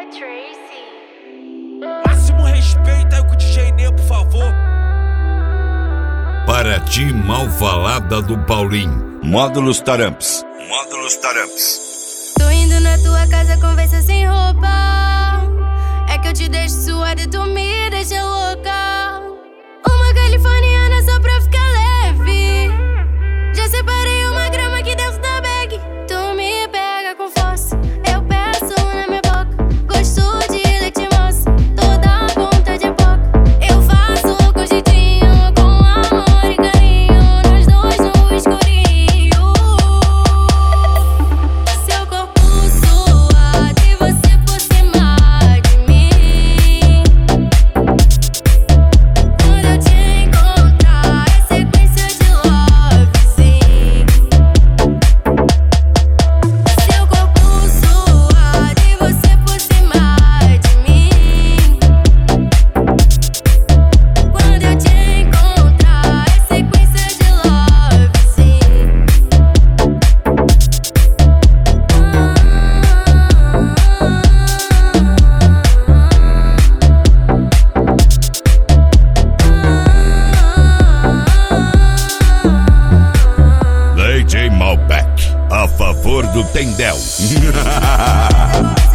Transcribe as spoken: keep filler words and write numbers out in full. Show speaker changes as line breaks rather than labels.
Máximo respeito aí com o D J Nê, por favor.
Para ti, Malvalada do Paulinho.
Módulos Taramps. Módulos Taramps.
Tô indo na tua casa, conversa sem roupa. É que eu te deixo suada e tu me deixa louca. Uma californiana só pra ficar leve. Já separei uma grama aqui dentro da bag. Tu me pega com força, eu peço na minha boca. Gosto de leite moça, toda a ponta de boca. Eu faço com jeitinho, com amor e carinho. Nós dois no escurinho. Seu corpo suado e você por cima de mim. Quando eu te encontrar é sequência de love, sim. Seu corpo suado e você por cima de mim. Quando eu te encontrar é sequência de love, sim.
D J Malbec, a favor do Tendel.